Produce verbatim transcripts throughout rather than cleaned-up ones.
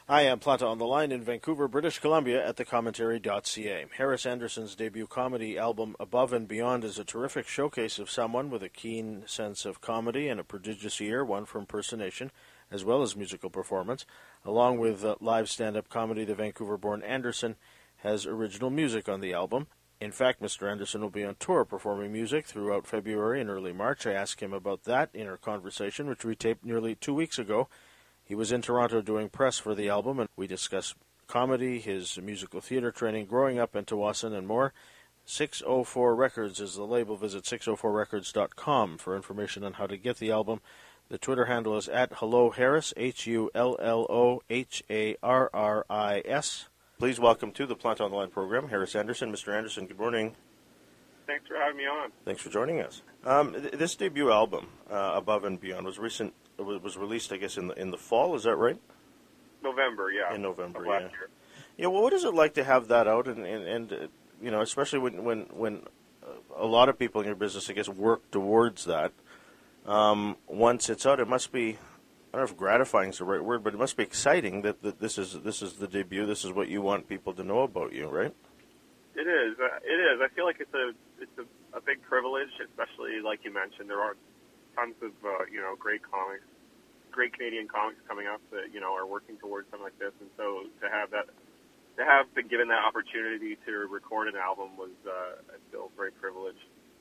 I am Planta on the line in Vancouver, British Columbia at the commentary dot c a. Harris Anderson's debut comedy album Above and Beyond is a terrific showcase of someone with a keen sense of comedy and a prodigious ear, one for impersonation, as well as musical performance. Along with uh, live stand-up comedy, the Vancouver-born Anderson has original music on the album. In fact, Mister Anderson will be on tour performing music throughout February and early March. I asked him about that in our conversation, which we taped nearly two weeks ago. He was in Toronto doing press for the album, and we discussed comedy, his musical theater training, growing up in Tsawwassen, and more. six oh four Records is the label. Visit six oh four records dot com for information on how to get the album. The Twitter handle is at Hello Harris, H U L L O H A R R I S. Please welcome to the Plant on the Line program, Harris Anderson. Mister Anderson, good morning. Thanks for having me on. Thanks for joining us. Um, th- this debut album, uh, Above and Beyond, was recent. Was released, I guess, in the in the fall. Is that right? November, yeah. In November, of last yeah. Year. Yeah. Well, what is it like to have that out, and and, and uh, you know, especially when when when uh, a lot of people in your business, I guess, work towards that. Um, once it's out, it must be. I don't know if gratifying is the right word, but it must be exciting that, that this is this is the debut. This is what you want people to know about you, right? It is. Uh, it is. I feel like it's a it's a, a big privilege, especially like you mentioned. There are tons of uh, you know great comics, great Canadian comics coming up that you know are working towards something like this, and so to have that, to have been given that opportunity to record an album was uh, I feel very privileged.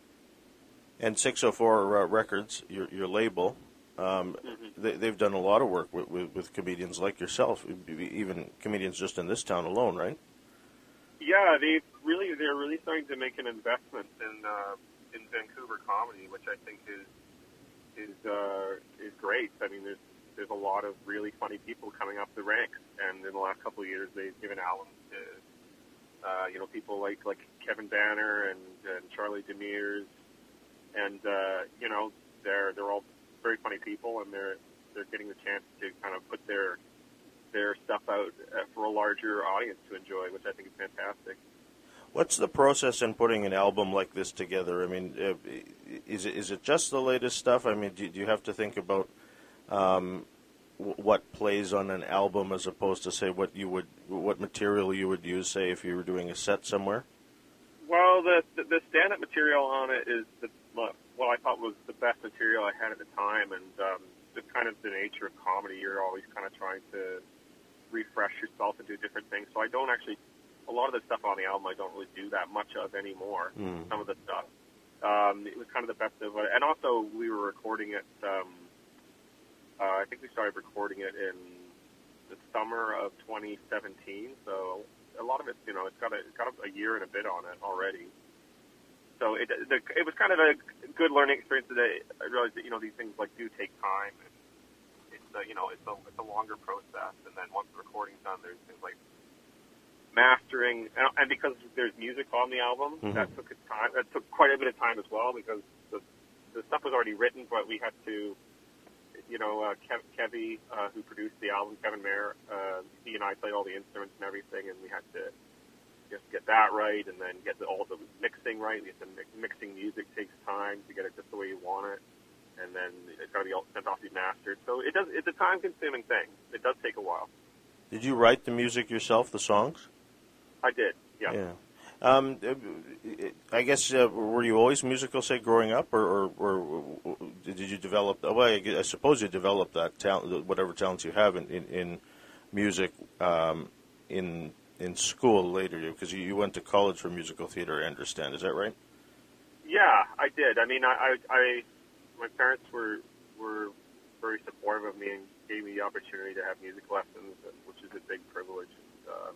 And six oh four uh, Records, your your label, um, mm-hmm. they, they've done a lot of work with, with, with comedians like yourself, even comedians just in this town alone, right? Yeah, they really they're really starting to make an investment in uh, in Vancouver comedy, which I think is. is uh, is great. I mean, there's there's a lot of really funny people coming up the ranks, and in the last couple of years, they've given albums to uh, you know people like like Kevin Banner and, and Charlie Demers, and uh, you know they're they're all very funny people, and they're they're getting the chance to kind of put their their stuff out for a larger audience to enjoy, which I think is fantastic. What's the process in putting an album like this together? I mean, uh, is it is it just the latest stuff? I mean, do, do you have to think about um, w- what plays on an album as opposed to say what you would what material you would use, say, if you were doing a set somewhere? Well, the the, the stand-up material on it is the, what I thought was the best material I had at the time, and um, just kind of the nature of comedy. You're always kind of trying to refresh yourself and do different things. So I don't actually. A lot of the stuff on the album I don't really do that much of anymore, mm. some of the stuff. Um, it was kind of the best of it. And also, we were recording it, um, uh, I think we started recording it in the summer of twenty seventeen. So a lot of it, you know, it's got a, it's got a year and a bit on it already. So it, the, it was kind of a good learning experience today. I realized that, you know, these things, like, do take time. And it's, a, you know, it's a, it's a longer process. And then once the recording's done, there's things like mastering, and because there's music on the album, mm-hmm. that took a time. That took quite a bit of time as well, because the the stuff was already written, but we had to, you know, uh, Kev, Kevy, uh, who produced the album, Kevin Mayer, uh, he and I played all the instruments and everything, and we had to just get that right, and then get the, all the mixing right. We had to mix, mixing music takes time to get it just the way you want it, and then it's got to be all sent off to be mastered. So it does. It's a time-consuming thing. It does take a while. Did you write the music yourself, the songs? I did, yeah. Yeah. Um, I guess, uh, were you always musical, say, growing up, or, or, or did you develop, well, I, I suppose you developed that talent, whatever talents you have in, in, in music um, in in school later, because you, you went to college for musical theater, I understand. Is that right? Yeah, I did. I mean, I, I, I my parents were were very supportive of me and gave me the opportunity to have music lessons, which is a big privilege. Um,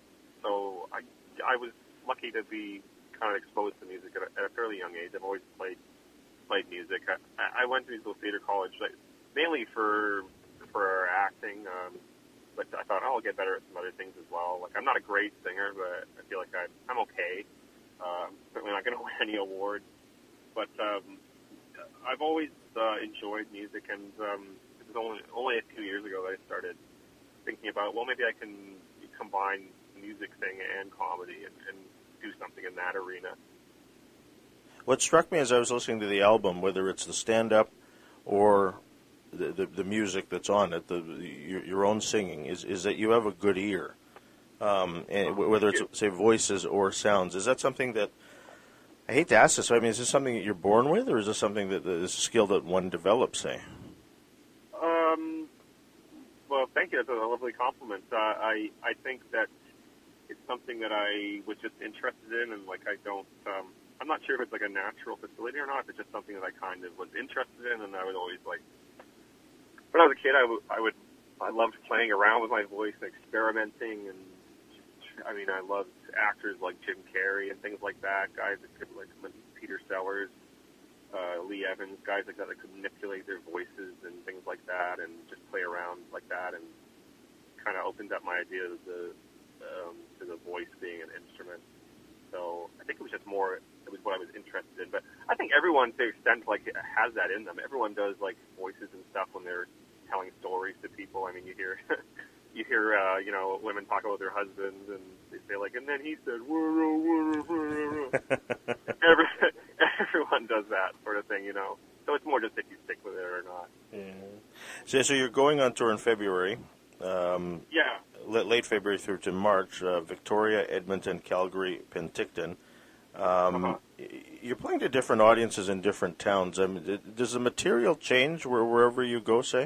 So I, I was lucky to be kind of exposed to music at a, at a fairly young age. I've always played played music. I, I went to musical theater college like, mainly for for acting, um, but I thought, oh, I'll get better at some other things as well. Like, I'm not a great singer, but I feel like I, I'm okay. Uh, I'm certainly not going to win any awards, but um, I've always uh, enjoyed music, and um, it was only only a few years ago that I started thinking about, well, maybe I can combine the music thing and comedy and, and do something in that arena. What struck me as I was listening to the album, whether it's the stand-up or the, the, the music that's on it, the your, your own singing, is, is that you have a good ear, um, and whether it's, say, voices or sounds. Is that something that, I hate to ask this, I mean, is this something that you're born with, or is this something that, that is a skill that one develops, say? Um, well, thank you. That's a lovely compliment. Uh, I, I think that it's something that I was just interested in, and, like, I don't, um, I'm not sure if it's, like, a natural facility or not, but just something that I kind of was interested in, and I would always, like, when I was a kid, I, w- I would, I loved playing around with my voice and experimenting, and just, I mean, I loved actors like Jim Carrey and things like that, guys that could, like, Peter Sellers, uh, Lee Evans, guys like that that could manipulate their voices and things like that, and just play around like that, and kind of opened up my idea of the, um, to the voice being an instrument. So I think it was just more, it was what I was interested in. But I think everyone, to the extent, like, has that in them. Everyone does, like, voices and stuff when they're telling stories to people. I mean, you hear, you hear, uh, you know, women talk about their husbands, and they say, like, and then he said, Every, everyone does that sort of thing, you know. So it's more just if you stick with it or not. Yeah. So, so you're going on tour in February. Um, yeah. Late February through to March, uh, Victoria, Edmonton, Calgary, Penticton. Um, uh-huh. You're playing to different audiences in different towns. I mean, does the material change where, wherever you go, say?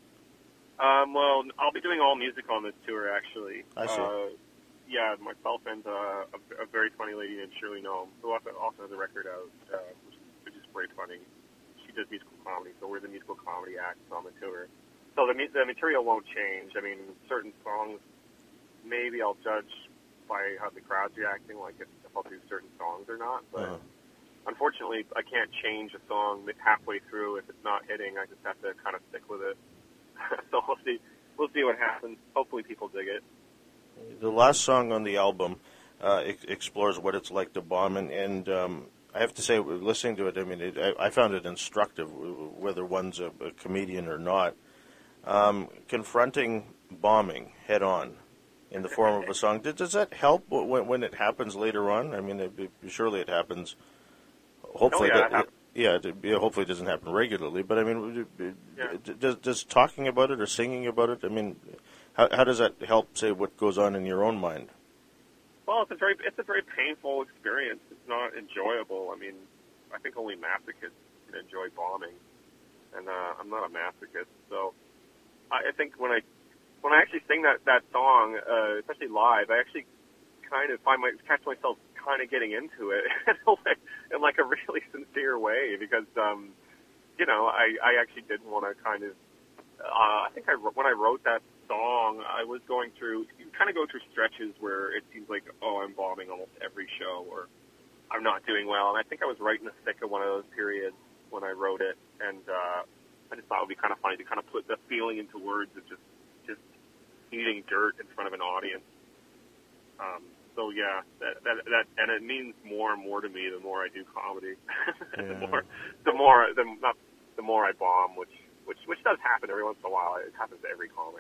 Um, well, I'll be doing all music on this tour, actually. I see. Uh, yeah, myself and uh, a, a very funny lady named Shirley Noam, who also, also has a record out, uh, which, which is very funny. She does musical comedy, so we're the musical comedy acts on the tour. So the, the material won't change. I mean, certain songs, maybe I'll judge by how the crowd's reacting, like if, if I'll do certain songs or not. But uh-huh. Unfortunately, I can't change a song halfway through. If it's not hitting, I just have to kind of stick with it. So we'll see. We'll see what happens. Hopefully people dig it. The last song on the album uh, ex- explores what it's like to bomb, and, and um, I have to say, listening to it, I mean, it, I, I found it instructive, whether one's a, a comedian or not. Um, confronting bombing head on in the form of a song, does, does that help when, when it happens later on? I mean, it, it, surely it happens. Hopefully, oh, yeah, that, it yeah, it, yeah, hopefully it doesn't happen regularly. But I mean, yeah. does, does talking about it or singing about it? I mean, how, how does that help? Say what goes on in your own mind. Well, it's a very it's a very painful experience. It's not enjoyable. I mean, I think only masochists can enjoy bombing, and uh, I'm not a masochist, so. I think when I when I actually sing that that song, uh, especially live, I actually kind of find my catch myself kind of getting into it in like a really sincere way because um, you know I, I actually did want to kind of uh, I think I when I wrote that song I was going through you kind of go through stretches where it seems like oh I'm bombing almost every show or I'm not doing well, and I think I was right in the thick of one of those periods when I wrote it, and uh, I just thought it would be kind of funny to kind of put the feeling into words of just just eating dirt in front of an audience. Um, so yeah, that, that that and it means more and more to me the more I do comedy. Yeah. the more the more the not the more I bomb, which which which does happen every once in a while. It happens to every comic.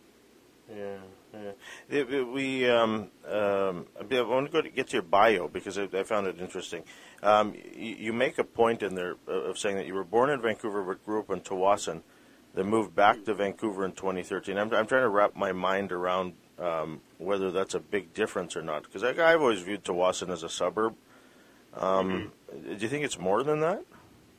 Yeah, yeah. It, it, we um, um, I want to go to get to your bio because I, I found it interesting. Um, you, you make a point in there of saying that you were born in Vancouver but grew up in Tsawwassen, then moved back to Vancouver in twenty thirteen. I'm, I'm trying to wrap my mind around um, whether that's a big difference or not because I've always viewed Tsawwassen as a suburb. Um, mm-hmm. Do you think it's more than that?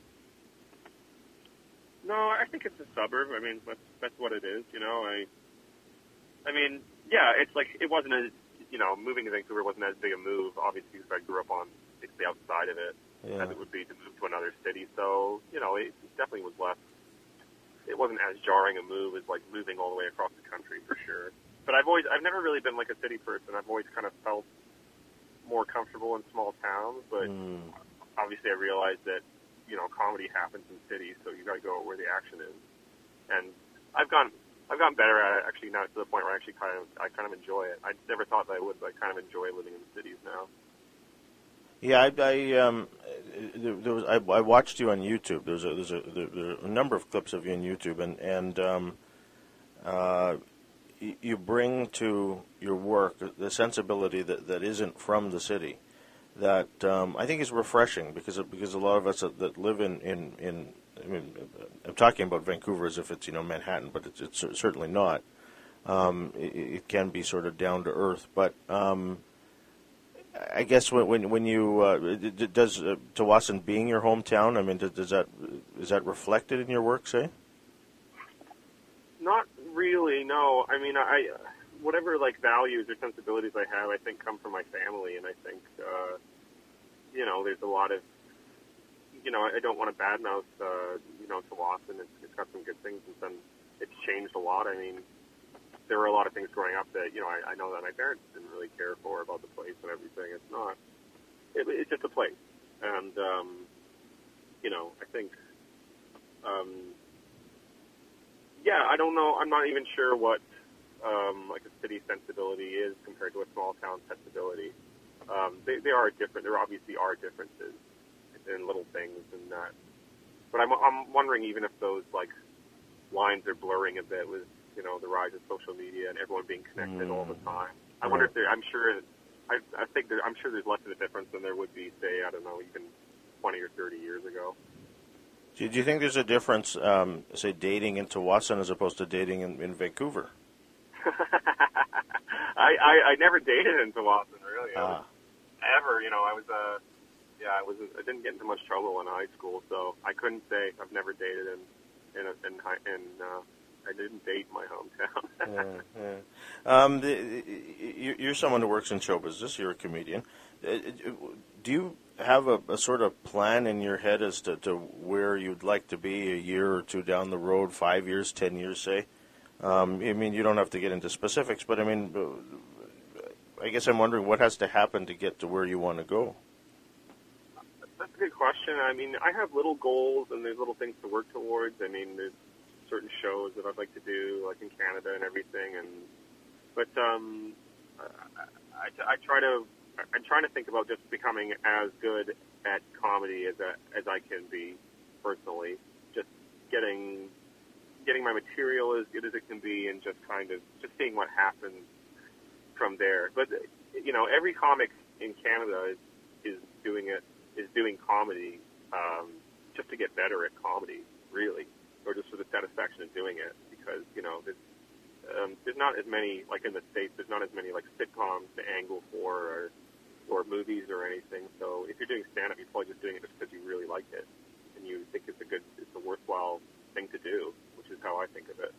No, I think it's a suburb. I mean, that's that's what it is. You know, I. I mean, yeah, it's like it wasn't as you know, moving to Vancouver wasn't as big a move, obviously, because I grew up on basically outside of it, yeah. as it would be to move to another city. So, you know, it definitely was less. It wasn't as jarring a move as like moving all the way across the country for sure. But I've always, I've never really been like a city person. I've always kind of felt more comfortable in small towns. But mm. obviously, I realized that you know, comedy happens in cities, so you got to go where the action is. And I've gone. I've gotten better at it actually now to the point where I actually kind of I kind of enjoy it. I never thought that I would, but I kind of enjoy living in the cities now. Yeah, I, I um, there was I, I watched you on YouTube. There's a there's a, there's a number of clips of you on YouTube, and and um, uh, you bring to your work the sensibility that, that isn't from the city. That um, I think is refreshing because because a lot of us that, that live in in in I mean, I'm talking about Vancouver as if it's, you know, Manhattan, but it's, it's certainly not. Um, it, it can be sort of down to earth, but um, I guess when when, when you uh, does uh, Tsawwassen being your hometown, I mean, does, does that is that reflected in your work, say? Not really, no. I mean, I whatever like values or sensibilities I have, I think come from my family, and I think uh, you know, there's a lot of, you know, I don't want to badmouth uh, you know, Tsawwassen. It's, it's got some good things, and then it's changed a lot. I mean, there were a lot of things growing up that, you know, I, I know that my parents didn't really care for about the place and everything. It's not, it, it's just a place. And, um, you know, I think, um, yeah, I don't know. I'm not even sure what, um, like a city sensibility is compared to a small town sensibility. Um, they, they are different. There obviously are differences in little things and that. But I'm, I'm wondering even if those, like, lines are blurring a bit with, you know, the rise of social media and everyone being connected mm. all the time. I right. wonder if there, I'm sure, I, I think there, I'm sure there's less of a difference than there would be, say, I don't know, even twenty or thirty years ago. Do you think there's a difference, um, say, dating in Tsawwassen as opposed to dating in, in Vancouver? I, I, I never dated in Tsawwassen, really. Ah. I was, ever, you know, I was, uh, yeah, I was, I didn't get into much trouble in high school, so I couldn't say I've never dated in, in, a, in, in uh, I didn't date my hometown. yeah, yeah. Um, the, you're someone who works in show business. You're a comedian. Do you have a, a sort of plan in your head as to, to where you'd like to be a year or two down the road, five years, ten years, say? Um, I mean, you don't have to get into specifics, but I mean, I guess I'm wondering what has to happen to get to where you want to go. That's a good question. I mean, I have little goals and there's little things to work towards. I mean, there's certain shows that I'd like to do, like in Canada and everything. And but um, I, I, I try to I'm trying to think about just becoming as good at comedy as I, as I can be personally. Just getting getting my material as good as it can be, and just kind of just seeing what happens from there. But you know, every comic in Canada is is doing it is doing comedy um, just to get better at comedy, really. Or just for the satisfaction of doing it, because, you know, there's, um, there's not as many, like in the States, there's not as many, like, sitcoms to angle for or, or movies or anything. So if you're doing stand-up, you're probably just doing it just because you really like it and you think it's a good, it's a worthwhile thing to do, which is how I think of it.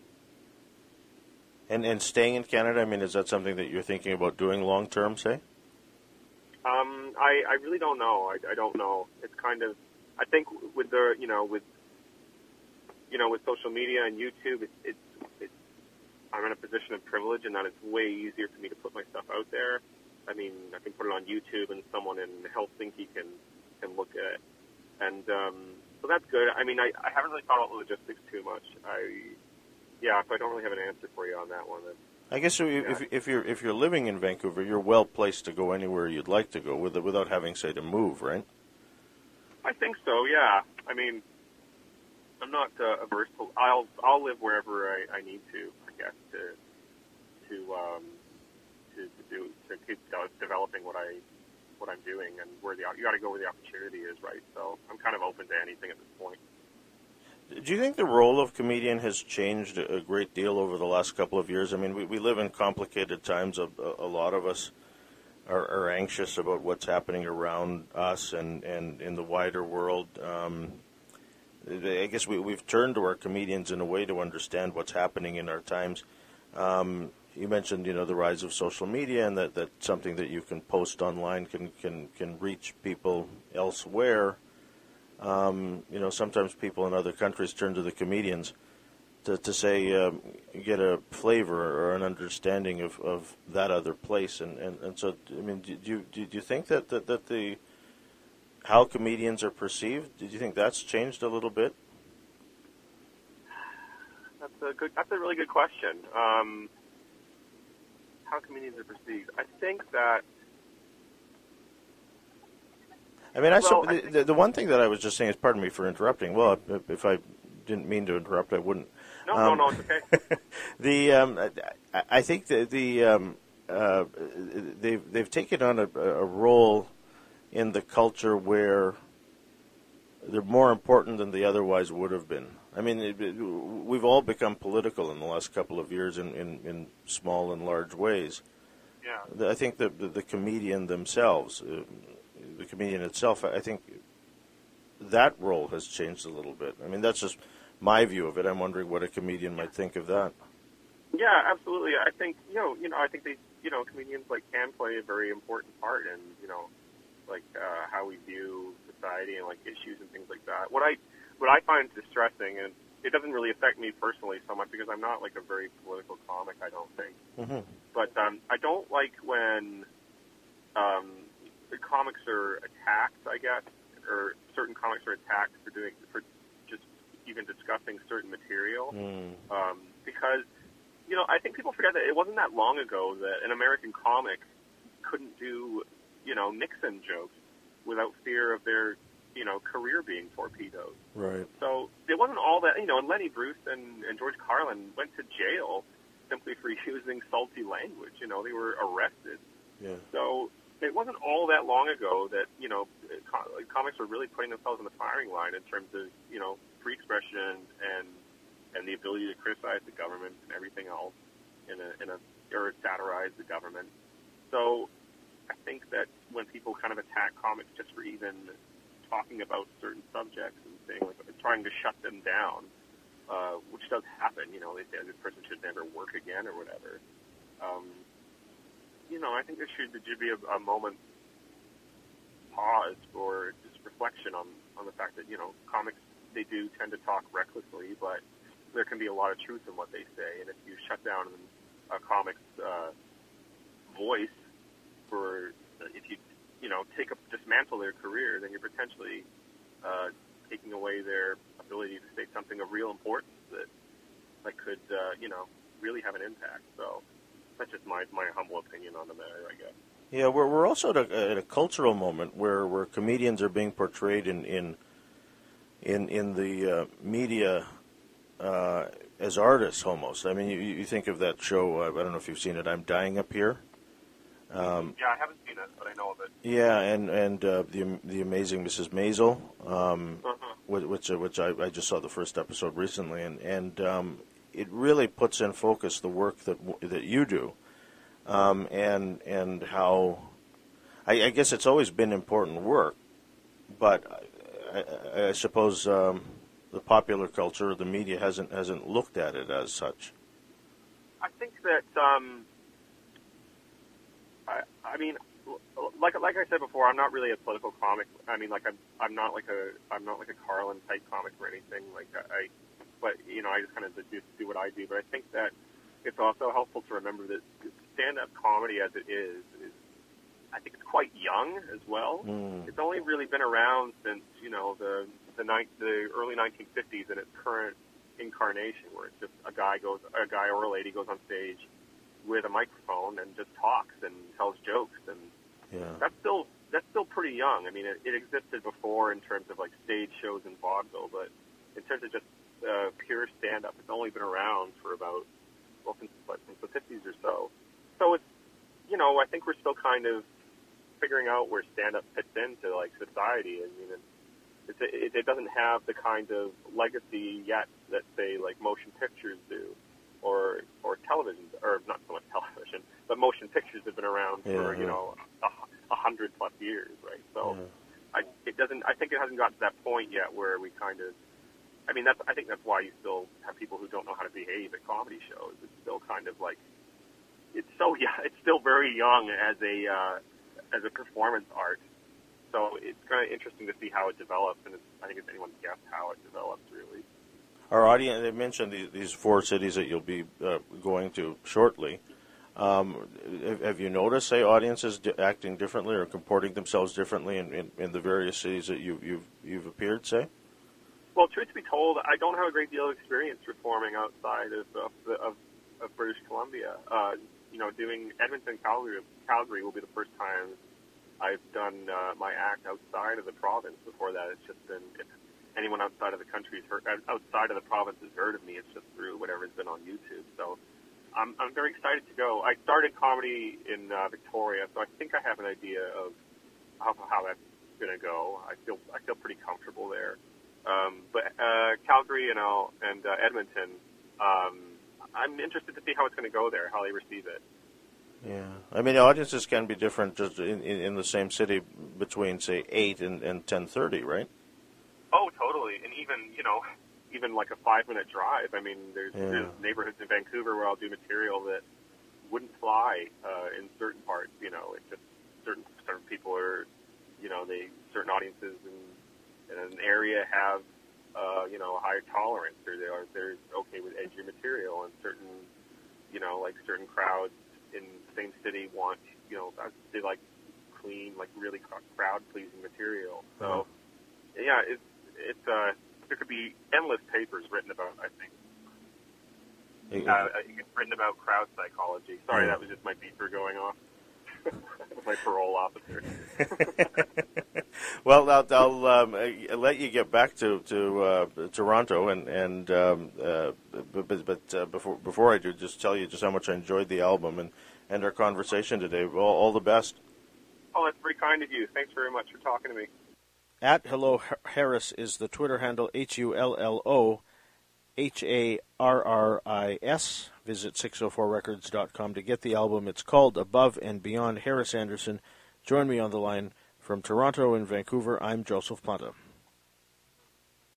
And and staying in Canada, I mean, is that something that you're thinking about doing long-term, say? Um, I, I really don't know. I, I don't know. It's kind of, I think with the, you know, with, you know, with social media and YouTube, it's, it's, it's, I'm in a position of privilege in that it's way easier for me to put my stuff out there. I mean, I can put it on YouTube and someone in Helsinki can, can look at it. And, um, so that's good. I mean, I, I haven't really thought about logistics too much. I, yeah, so I don't really have an answer for you on that one. Then. I guess if, yeah. if, if you're, if you're living in Vancouver, you're well placed to go anywhere you'd like to go with, without having, say, to move, right? I think so, yeah. I mean, I'm not uh, averse to. I'll I'll live wherever I, I need to, I guess, to to um to, to do to keep developing what I what I'm doing, and where the you got to go where the opportunity is, right? So I'm kind of open to anything at this point. Do you think the role of comedian has changed a great deal over the last couple of years? I mean, we, we live in complicated times. A, a lot of us are, are anxious about what's happening around us and, and in the wider world. Um, I guess we, we've turned to our comedians in a way to understand what's happening in our times. Um, you mentioned, you know, the rise of social media, and that, that something that you can post online can, can, can reach people elsewhere. Um, you know, sometimes people in other countries turn to the comedians to, to say, um, get a flavor or an understanding of, of that other place. And, and, and so, I mean, do you, do you think that, that, that the how comedians are perceived, did you think that's changed a little bit? That's a good. That's a really good question. Um, how comedians are perceived? I think that. I mean, I, well, so, I the, the, the one thing that I was just saying is, pardon me for interrupting. Well, if, if I didn't mean to interrupt, I wouldn't. No, um, no, no, it's okay. the um, I, I think that the um, uh, they've they've taken on a, a role in the culture where they're more important than they otherwise would have been. I mean, it, it, we've all become political in the last couple of years in, in, in small and large ways. Yeah. I think that the, the comedian themselves, uh, the comedian itself, I think that role has changed a little bit. I mean, that's just my view of it. I'm wondering what a comedian might think of that. Yeah, absolutely. I think, you know, you know, I think they, you know, comedians like can play a very important part in, you know, like uh, how we view society and like issues and things like that. What I, what I find distressing, and it doesn't really affect me personally so much because I'm not like a very political comic, I don't think. Mm-hmm. But um, I don't like when um, the comics are attacked, I guess, or certain comics are attacked for doing, for just even discussing certain material, Mm. um, because. You know, I think people forget that it wasn't that long ago that an American comic couldn't do, you know, Nixon jokes without fear of their, you know, career being torpedoed. Right. So it wasn't all that, you know, and Lenny Bruce and, and George Carlin went to jail simply for using salty language. You know, they were arrested. Yeah. So it wasn't all that long ago that, you know, co- comics were really putting themselves in the firing line in terms of, you know, free expression and and the ability to criticize the government and everything else in a, in a, or satirize the government. So I think that when people kind of attack comics just for even talking about certain subjects and saying, like, trying to shut them down, uh, which does happen, you know, they say this person should never work again or whatever. Um, you know, I think there should, there should be a, a moment pause for just reflection on, on the fact that, you know, comics, they do tend to talk recklessly, but there can be a lot of truth in what they say, and if you shut down a comic's uh, voice for, if you, you know, take a, dismantle their career, then you're potentially uh, taking away their ability to say something of real importance that, that could, uh, you know, really have an impact. So that's just my, my humble opinion on the matter, I guess. Yeah, we're we're also at a, at a cultural moment where, where comedians are being portrayed in in in, in the uh, media. Uh, as artists, almost. I mean, you, you think of that show, uh, I don't know if you've seen it, I'm Dying Up Here. Um, yeah, I haven't seen it, but I know of it. Yeah, and, and uh, the the amazing Missus Maisel, um, uh-huh. which, which I, I just saw the first episode recently, and, and um, it really puts in focus the work that that you do, um, and, and how, I, I guess it's always been important work, but I, I, I suppose... Um, the popular culture, the media hasn't hasn't looked at it as such. I think that, um, I, I mean, like like I said before, I'm not really a political comic. I mean, like I'm I'm not like a I'm not like a Carlin type comic or anything. Like I, but you know, I just kind of do, do what I do. But I think that it's also helpful to remember that stand-up comedy, as it is, is I think it's quite young as well. Mm. It's only really been around since you know the the, ni- the early nineteen fifties in its current incarnation, where it's just a guy goes, a guy or a lady goes on stage with a microphone and just talks and tells jokes, and yeah. that's still that's still pretty young. I mean, it, it existed before in terms of like stage shows in vaudeville, but in terms of just uh, pure stand-up, it's only been around for about well since, since the fifties or so. So it's you know I think we're still kind of figuring out where stand-up fits into like society. I mean, it, it, it doesn't have the kind of legacy yet that say like motion pictures do, or or television, or not so much television, but motion pictures have been around yeah, for yeah. you know a, a hundred plus years, right? So yeah. I it doesn't. I think it hasn't got to that point yet where we kind of. I mean, that's. I think that's why you still have people who don't know how to behave at comedy shows. It's still kind of like it's so yeah. It's still very young as a uh, as a performance art. So it's kind of interesting to see how it develops, and it's, I think it's anyone's guess how it develops, really. Our audience, they mentioned these, these four cities that you'll be uh, going to shortly. Um, have, have you noticed, say, audiences di- acting differently or comporting themselves differently in, in, in the various cities that you, you've you've appeared, say? Well, truth to be told, I don't have a great deal of experience performing outside of of, of, of British Columbia. Uh, you know, doing Edmonton, Calgary, Calgary will be the first time I've done uh, my act outside of the province. Before that, it's just been if anyone outside of the country's heard, outside of the province has heard of me, it's just through whatever's been on YouTube. So I'm I'm very excited to go. I started comedy in uh, Victoria, so I think I have an idea of how how that going to go. I feel I feel pretty comfortable there. Um, but uh, Calgary and I'll, and uh, Edmonton, um, I'm interested to see how it's going to go there, how they receive it. Yeah, I mean, the audiences can be different just in, in, in the same city between, say, eight and, and ten thirty, right? Oh, totally. And even, you know, even like a five-minute drive. I mean, there's, yeah. there's neighborhoods in Vancouver where I'll do material that wouldn't fly uh, in certain parts. You know, it's just certain certain people are, you know, they certain audiences in, in an area have, uh, you know, a higher tolerance, or they are they're okay with edgy material, and certain, you know, like certain crowds in the same city want, you know, they like clean, like really crowd-pleasing material. So, mm-hmm. yeah, it's it's uh, there could be endless papers written about, I think. Uh, written about crowd psychology. Sorry, yeah. That was just my beeper going off. My parole officer. Well, I'll, I'll um, let you get back to to uh, Toronto, and and um, uh, but, but uh, before before I do, just tell you just how much I enjoyed the album and, and our conversation today. All, all the best. Oh, that's very kind of you. Thanks very much for talking to me. At Hello Harris is the Twitter handle, H U L L O H A R R I S. Visit six oh four records dot com to get the album. It's called Above and Beyond. Harris Anderson. Join me on the line from Toronto and Vancouver. I'm Joseph Planta.